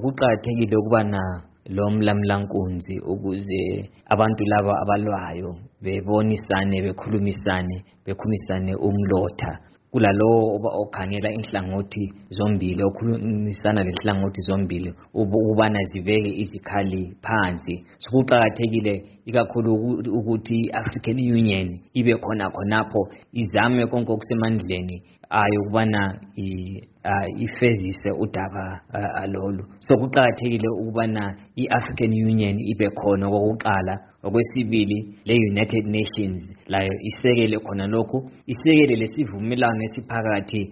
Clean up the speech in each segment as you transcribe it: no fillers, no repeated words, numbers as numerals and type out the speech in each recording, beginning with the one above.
kuqakathekile ukuba lo mlamlankunzi ukuze abantu laba abalwayo bebonisane bekhulumisane umlotha kulalo okhangela inhlangothi zombili okhulumisana lenhlangothi zombili ubana zibeke izikhali phansi. Sokuqakathekile ikakhulu ukuthi African Union ibe khonapho izame konke okusemandleni ayo ukubana ifezise udaba alolu. Sokuqakathekile ukubana iAfrican Union ibe khona kokuqala. Okwesibili le United Nations layo isekele khona lokho, isekele lesivumelano esiphakathi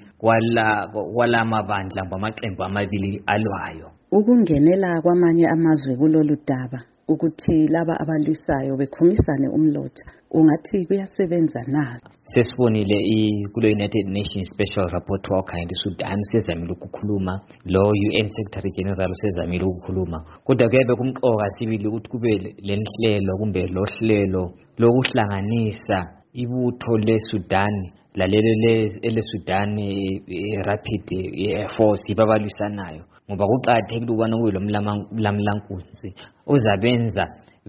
kwala mabandla amaqembu amabili alwayo. Ukungenela kwamanye amazwe kulolu daba ukuthi laba abalwisayo bekhumisane umlotha ungathi kuyasebenza na? Sesibonile kulo United Nations Special Rapporteur okhangela iSudan sezamile ukukhuluma, lo UN Secretary General sezamile ukukhuluma, kodwa kube kumqoka sibili ukuthi kube lenhlelo kumbe lohlelo lokuhlanganisa ibutho leSudan lalelo leSudan Rapid Force babalwisanayo, ngoba kuqakathekile ukubana kube lomlamlankunzi ozabenza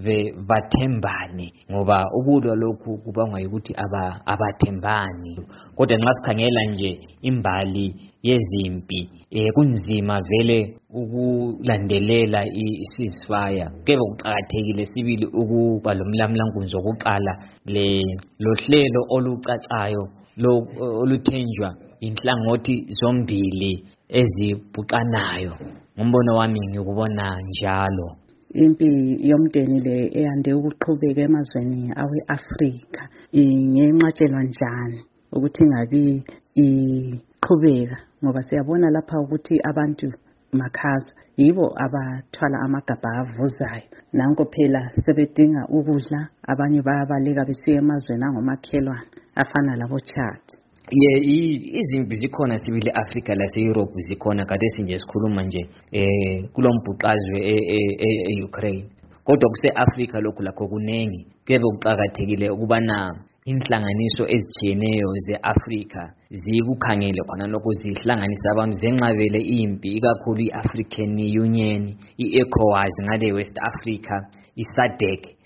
bathembane, ngoba ukulwa lokhu kubangwa ukuthi abathembani. Kodwa nxa sikhangela nje imbali yezimpi kunzima vele ukulandelela i-ceasefire. Kebe kuqakathekile sibili ukuba lomlamlankunzi wokuqala lohlelo olucacayo oluthenjwa inhlangothi zombili ezibuqanayo. Ngombono wami ngikubona njalo. Impi yomdeni le eyande ukuqhubeka emazweni awe-Afrika ingenqatshelwa njani ukuthi ingabi iqhubeka, ngoba siyabona lapha ukuthi abantu makhaza yibo abathwala amagabha avuzayo. Nanko phela sebedinga ukudla, abanye bayabaleka besiya emazweni angomakhelwane afana labo Chad. Izimpi zikhona sibili Africa lase-Europe zikhona kade sinje sikhuluma nje kulombhuqazwe e-Ukraine, kodwa kuse-Africa lokhu lakho kunengi. Kebe kuqakathekile ukubana inhlanganiso ezitshiyeneyo ze-Africa zikukhangele khona lokho, zihlanganisa abantu zenqabele impi, ikakhulu i-African Union, i-ECOWAS ngale West Africa, i-SADC